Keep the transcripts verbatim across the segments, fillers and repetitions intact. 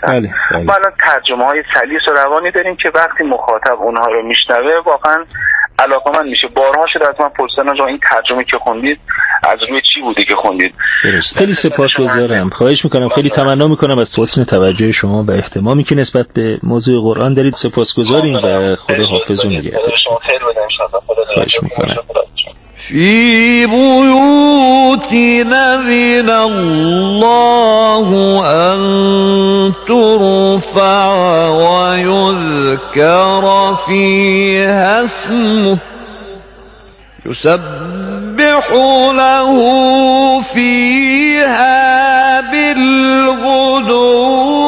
هستن. بله، بله. ما الان ترجمه های سلیس و روانی داریم که وقتی مخاطب اونها رو میشنوه واقعا علاقه‌مند میشه. بارها شده از من پرسیدن آقا این ترجمه که خوندید از روی چی بوده که خوندید؟ خیلی سپاسگزارم. خواهش میکنم، خیلی تمنا میکنم از حسن توجه شما و اهتمامی که نسبت به موضوع قرآن دارید. سپاسگزاریم و خدا حافظ و نگهدار. خواهش میکنم. فی بیوت نذن الله ان ترفع و یذکر فیها اسمه یسبح له فیها بالغدو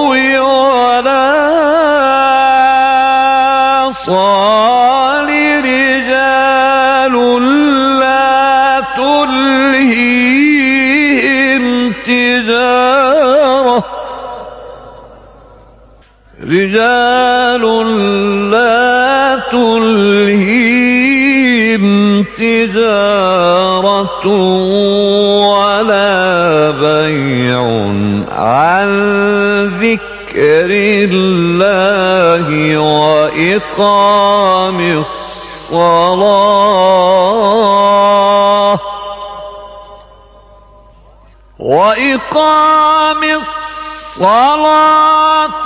والآصال رجال لا تلهيهم تجارة رجال لا تلهيهم تجارة ولا بيع عن ذكر الله وإقام الصلاة وإقام الصلاة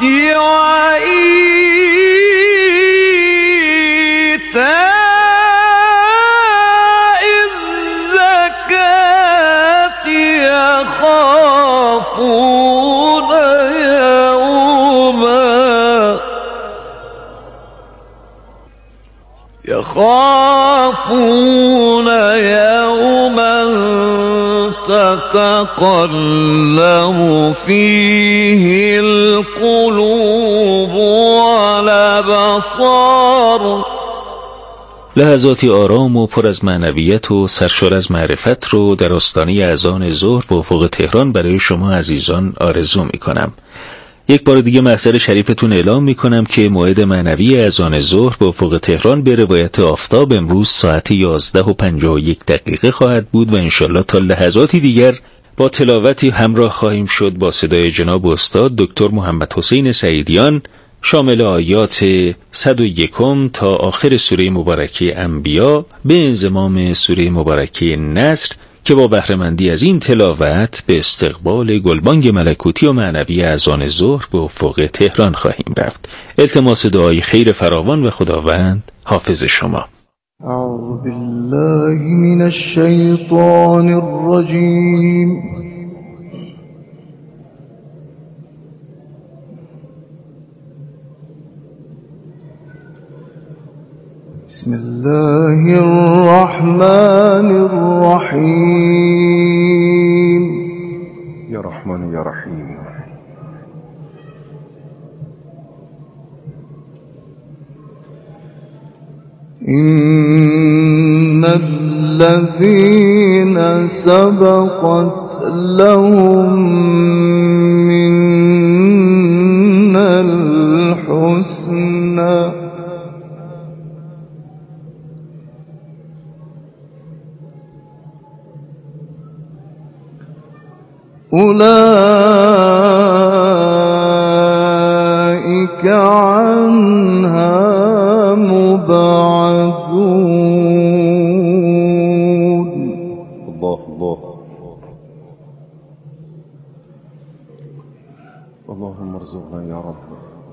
وإيتاء الزكاة يخافون يوما يخافون يوما تتقلب فيه القلوب والأبصار. لحظاتی آرام و پر از معنویت و سرشار از معرفت رو در آستانه اذان ظهر به افق تهران برای شما عزیزان آرزو می کنم. یک بار دیگه محضر شریفتون اعلام می کنم که موعد معنوی اذان ظهر به افق تهران به روایت آفتاب امروز ساعت یازده و پنجاه و یک دقیقه خواهد بود و انشالله تا لحظاتی دیگر با تلاوتی همراه خواهیم شد با صدای جناب استاد دکتر محمد حسین سعیدیان شامل آیات صد و یکم تا آخر سوره مبارکه انبیا به انضمام سوره مبارکه نصر که با بهره‌مندی از این تلاوت به استقبال گلبانگ ملکوتی و معنوی اذان ظهر به افق تهران خواهیم رفت. التماس دعای خیر فراوان و خداوند حافظ شما. اعوذ بالله من الشیطان الرجیم. بسم الله الرحمن الرحیم. یا رحمان یا رحیم. إن الذين سبقت لهم من الحسنى أولئك عنها مبعدون. الله الله. اللهم ارزقنا يا رب.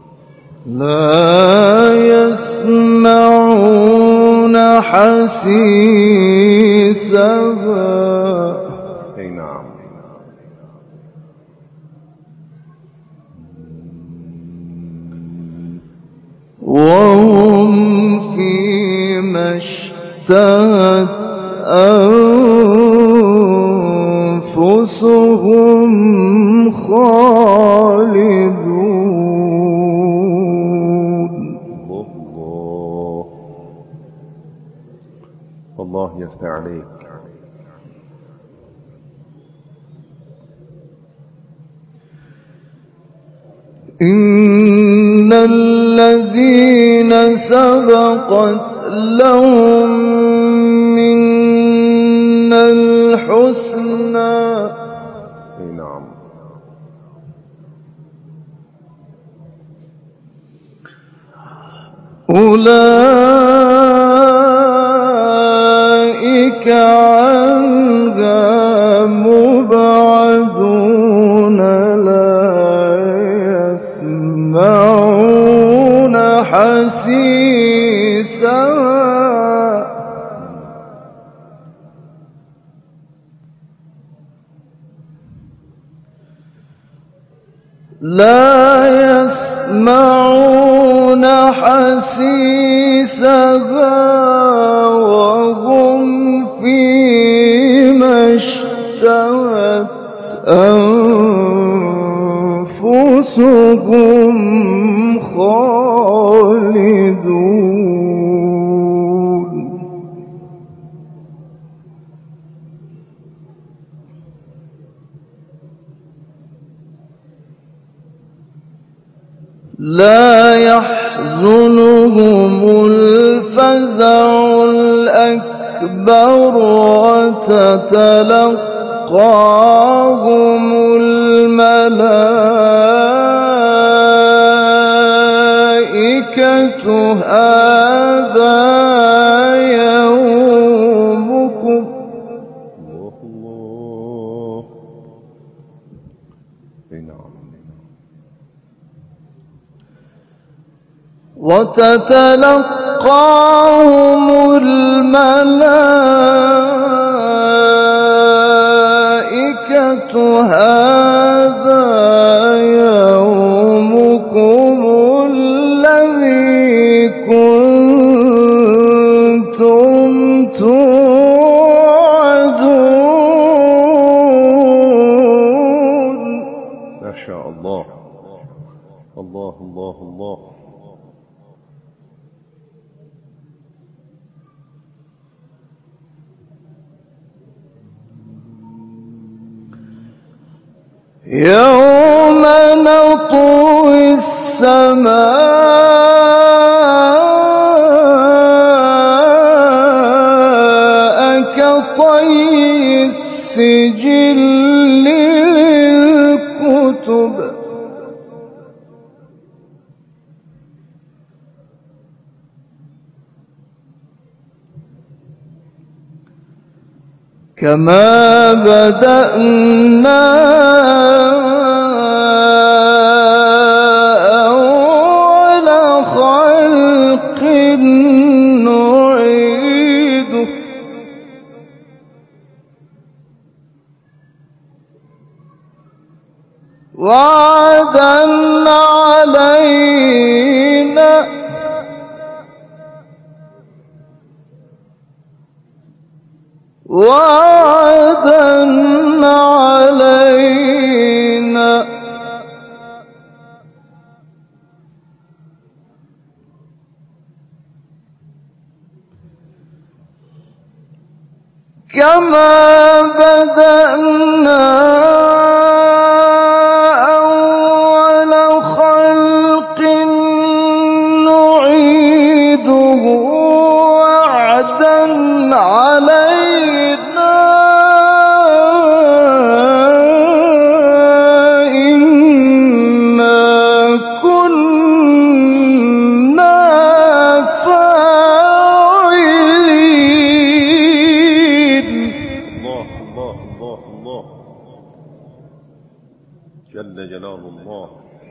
لا يسمعون حسيسها. اي نعم. وهم فيما اشتهت أنفسهم خالدون. الله الله يفتح عليك. إن الذين سبقت لهم من الحسنى اي نعم. أولئك عنها مبعدون لا يسمعون حسيسها لا يسمعون حسيسها وهم فيما اشتهت أنفسهم خالدون لا يحزنهم الفزع الأكبر وتتلقاهم الملائكة هذا يومكم الله الله. أي نعم. وتتلقاهم الملائكة هذا يومكم الذي كنتم توعدون. ما شاء الله. الله الله الله. يوم نطوي السماء كطي السجل للكتب كما بدأنا أول خلق نعيده وعدا علينا وعدا علينا كما بدأنا أول خلق نعيده وعدا علينا إنا كنا فاعلين. الله الله الله الله. جل جلال الله.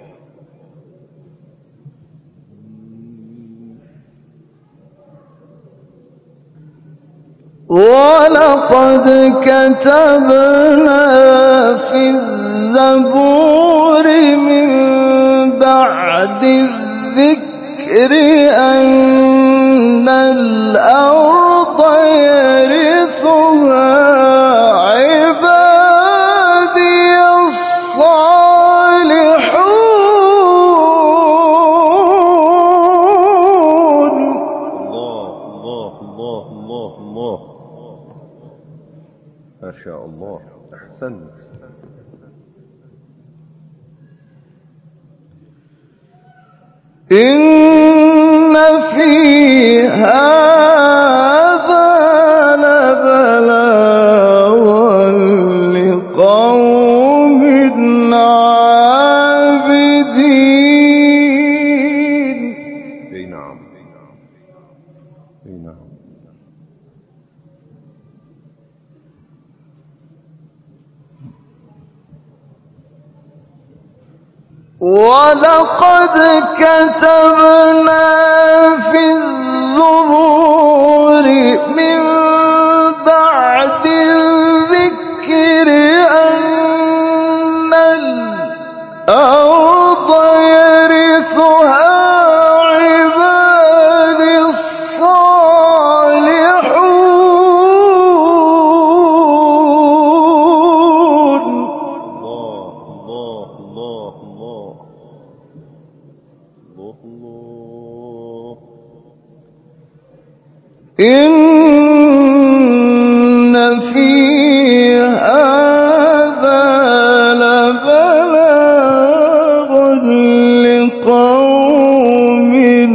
ولقد كتبنا في الزبور من بعد الذكر أن الأرض يرثها عبادي الصالحون. الله الله الله الله الله. ما شاء الله. أحسنت. إن في هذا لبلاغا لقوم عابدين. أي نعم. ولقد كتبنا في الزبور من بعد الذكر أن الأرض يرثها عبادي الصالحون. الله الله الله الله الله. إن في هذا لبلاغ لقوم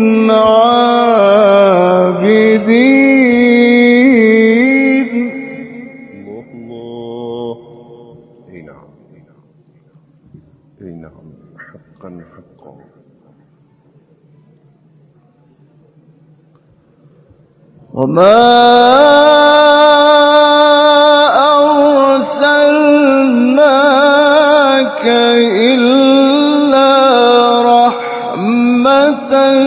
عابدين. الله الله. اي نعم اي نعم حقا حقا. وما أرسلناك إلا رحمة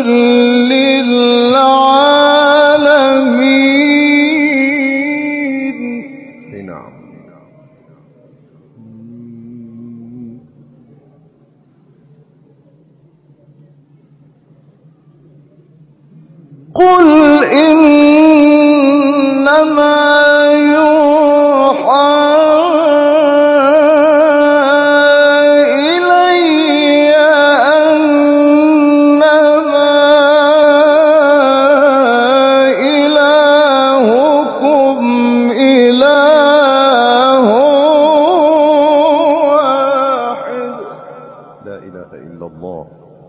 للعالمين. اي نعم. قل إنما يوحى إلي أنما إلهكم إله واحد. لا إله إلا الله.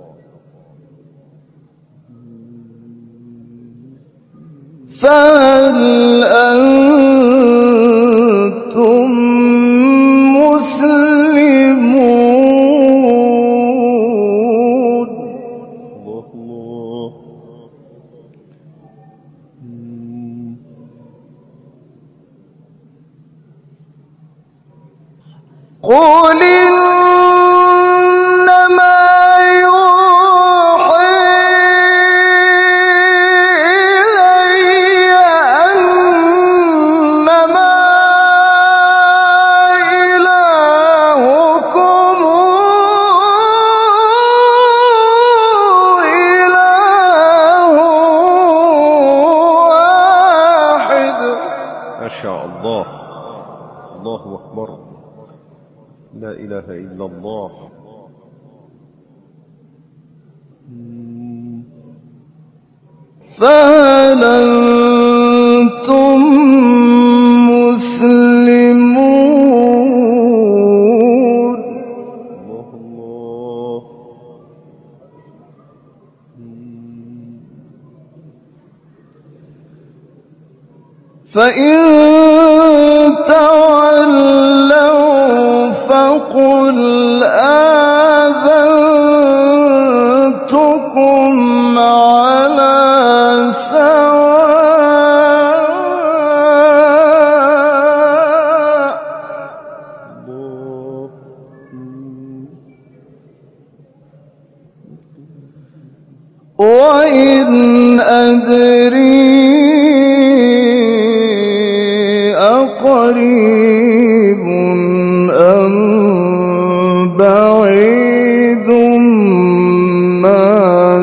فهل أنتم مسلمون؟ الله الله. قل إنما يوحى إلي أنما إلهكم إله واحد. ما شاء الله. الله أكبر. لا إله إلا الله. فهل أنتم مسلمون؟ الله الله. فإن تولوا فقل آذنتكم على سواء. الله. وإن أدري أقريب أم بعيد ما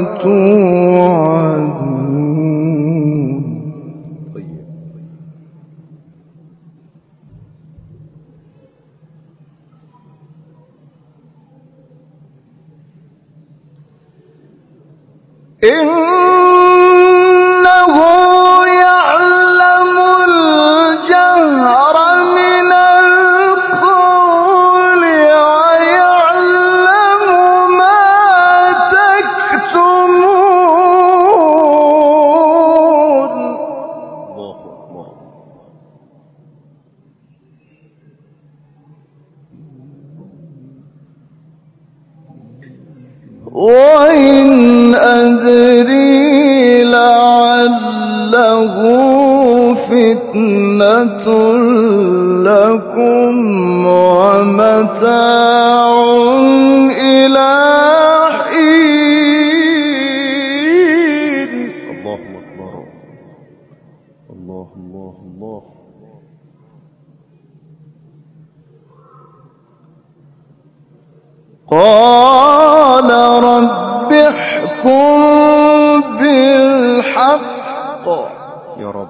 توعدون. طيب. إنه يعلم الجهر من القول ويعلم ما تكتمون. الله أكبر. وإن أدري لعله فتنة لكم ومتاع إلى قال رب احكم بالحق يا رب.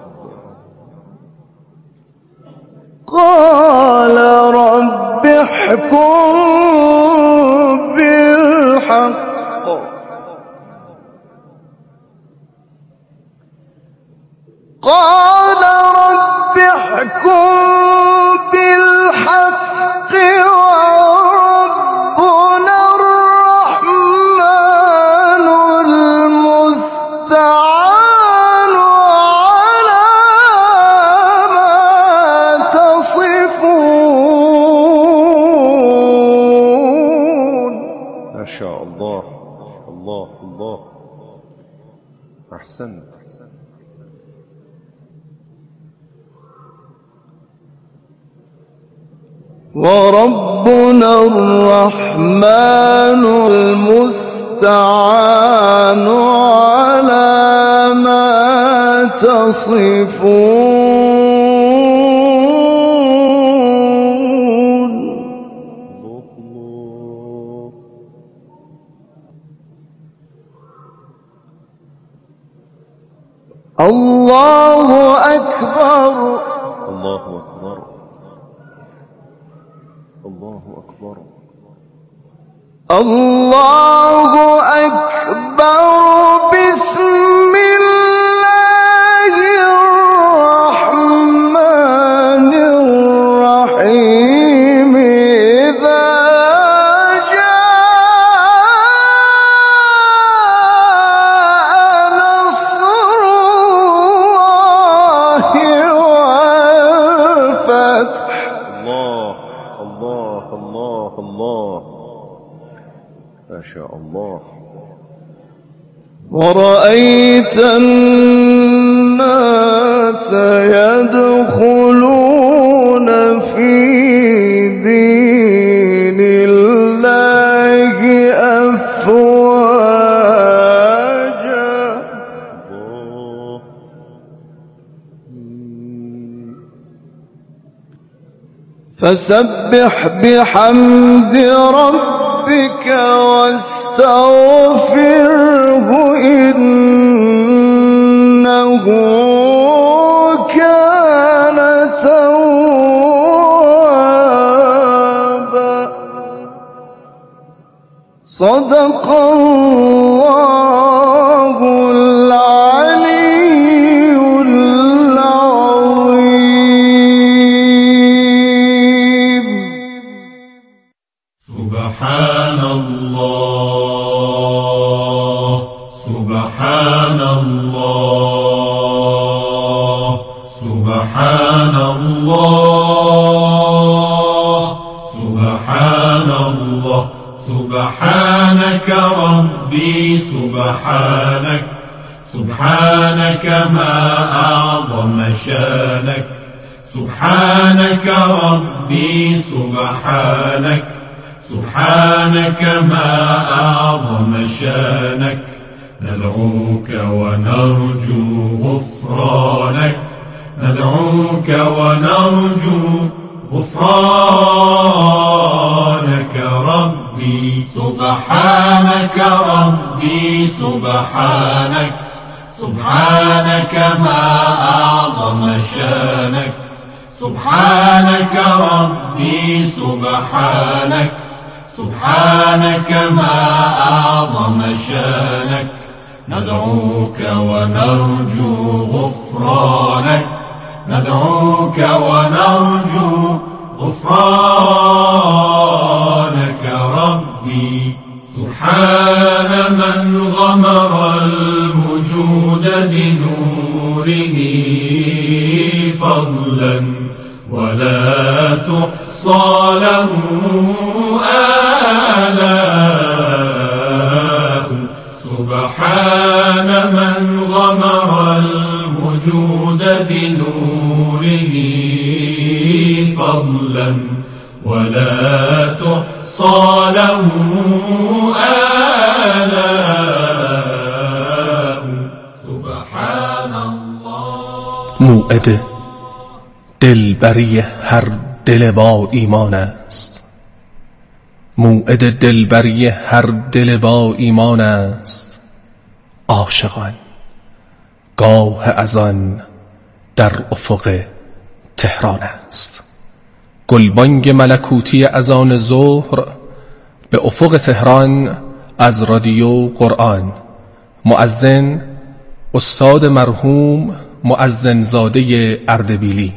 قال رب احكم بالحق قال رب احكم بالحق وربنا الرحمن المستعان على ما تصفون. ما شاء الله. الله الله. أحسنت. وربنا الرحمن المستعان على ما تصفون. الله أكبر. الله أكبر. الله أكبر. الله أكبر. بسم الله الرحمن الرحيم. إذا جاء نصر الله والفتح. الله الله الله الله. ما شاء الله. ورأيت الناس يدخلون في دين الله أفواجا. فسبح بحمد ربك واستغفره إنه كان توابا. صدق الله العلي العظيم. سبحان الله سبحان الله سبحان الله سبحان الله. سبحانك ربي سبحانك سبحانك ما أعظم شانك. سبحانك ربي سبحانك سبحانك ما أعظم شانك. ندعوك ونرجو غفرانك ندعوك ونرجو غفرانك ربي. سبحانك ربي سبحانك سبحانك ما أعظم شانك. سبحانك ربي سبحانك سبحانك ما أعظم شانك. ندعوك ونرجو غفرانك ندعوك ونرجو غفرانك ربي. سبحان من غمر الوجود بنوره فضلا ولا تحصى له آلاء. سبحان من غمر الوجود بنوره فضلا ولا تحصى له آلاء. سبحان الله. موعد دلبری هر دل با ایمان است. موعد دلبری هر دل با ایمان است. عاشقان گاه از آن در افق تهران است. گلبانگ ملکوتی اذان ظهر به افق تهران از رادیو قرآن. مؤذن استاد مرحوم مؤذن زاده اردبیلی.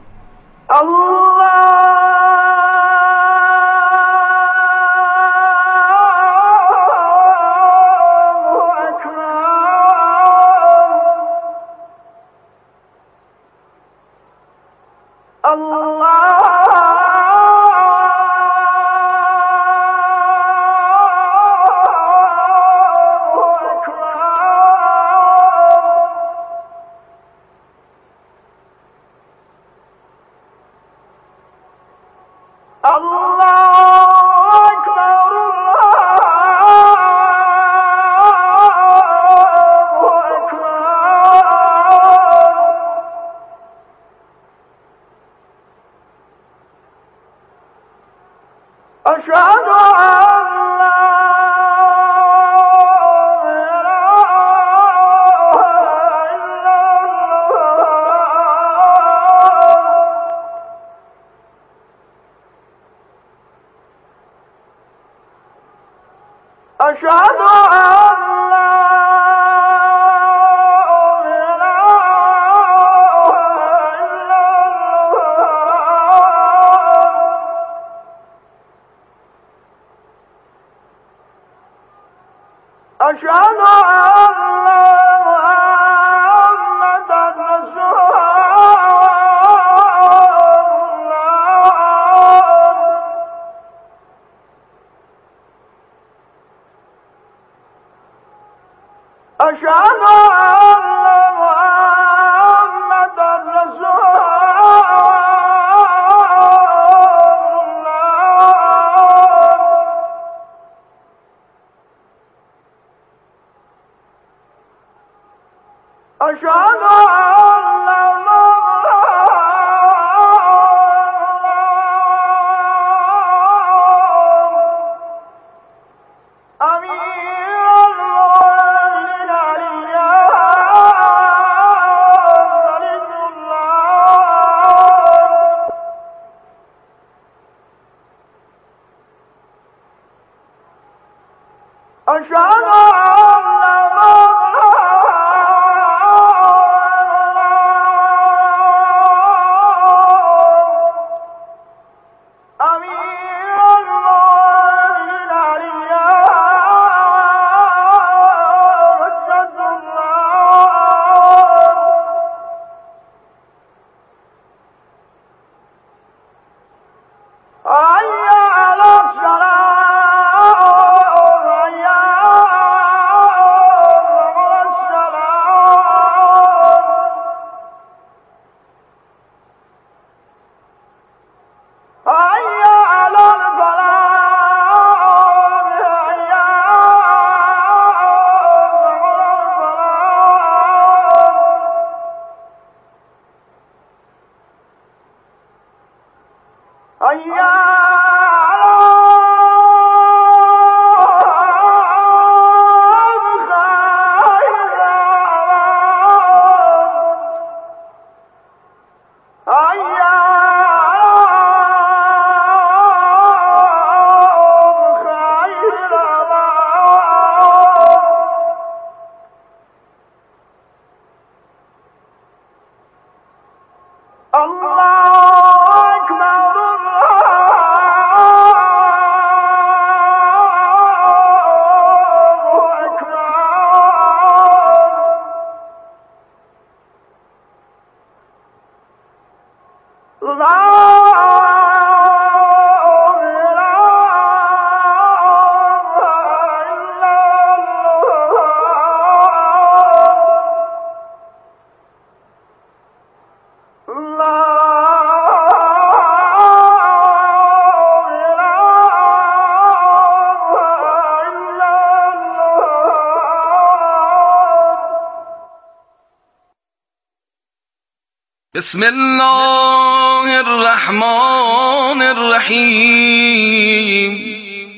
بسم الله الرحمن الرحیم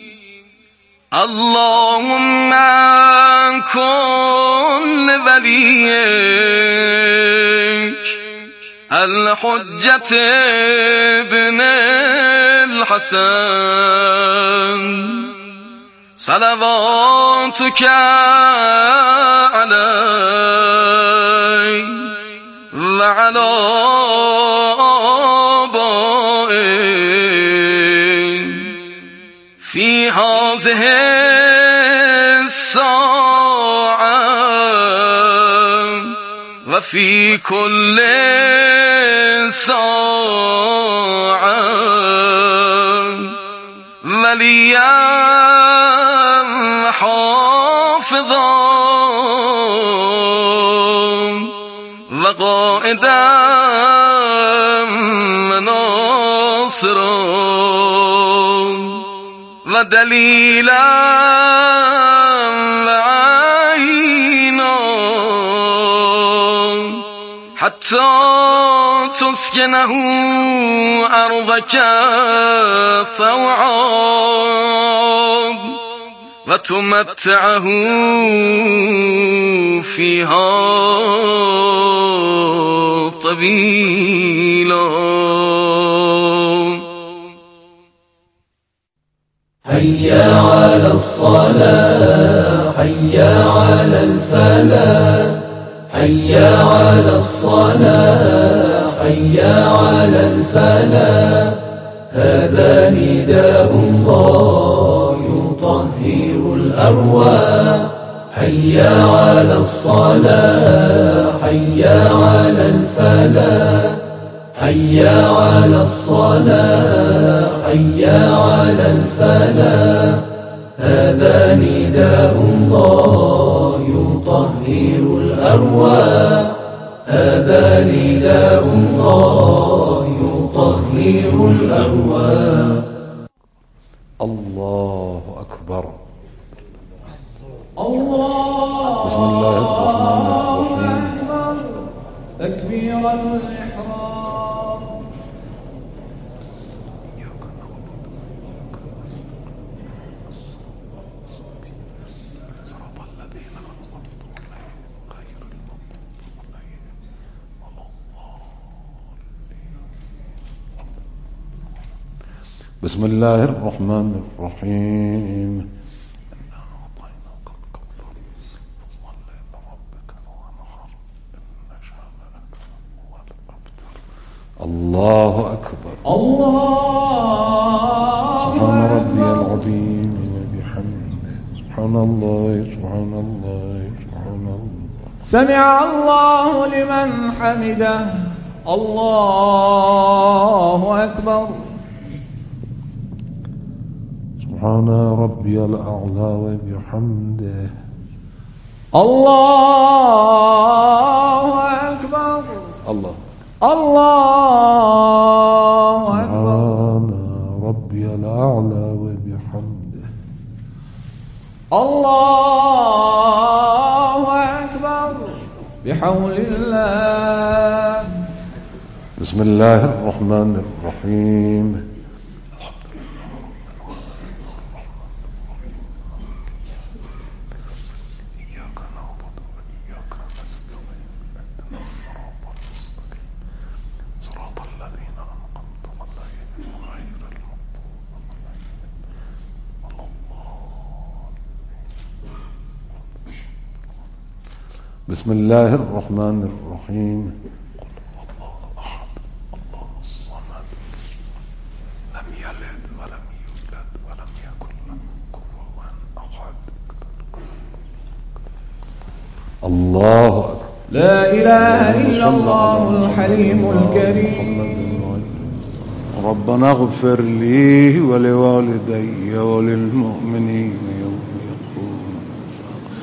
اللهم كن وليك الحجة ابن الحسن صلواتك عليه وعلى آبائه في هذه الساعة وفي كل ساعة وليا حافظا وقائدا وناصرا ودليلا وعينا حتى تسكنه أرضك طوعا وتمتعه فيها طويلا. حي على الصلاة حي على الفلاح حي على الصلاة حي على الفلاح هذا نداء الله يطهر الأرواح حي على الصلاة حي على الفلاح حي على الصلاة حي على الفلاح هذا نداء الله يطهر الأرواح هذا نداء الله يطهر الأرواح. الله أكبر. الله بسم الله الرحمن الرحيم. تكبيرة الإحرام. بسم الله الرحمن الرحيم. الله أكبر. الله سبحان ربي العظيم وبحمده سبحان الله سبحان الله سبحان الله. سمع الله لمن حمده. الله أكبر. سبحان ربي الأعلى وبحمده. الله أكبر. الله الله أكبر. سبحان ربي الأعلى وبحمده. الله أكبر بحول الله. بسم الله الرحمن الرحيم. بسم الله الرحمن الرحيم. قل هو الله أحد الله الصمد لم يلد ولم يولد ولم يكن له كفوا أحد. الله أكبر. لا إله إلا الله الحليم الكريم. ربنا اغفر لي ولوالدي وللمؤمنين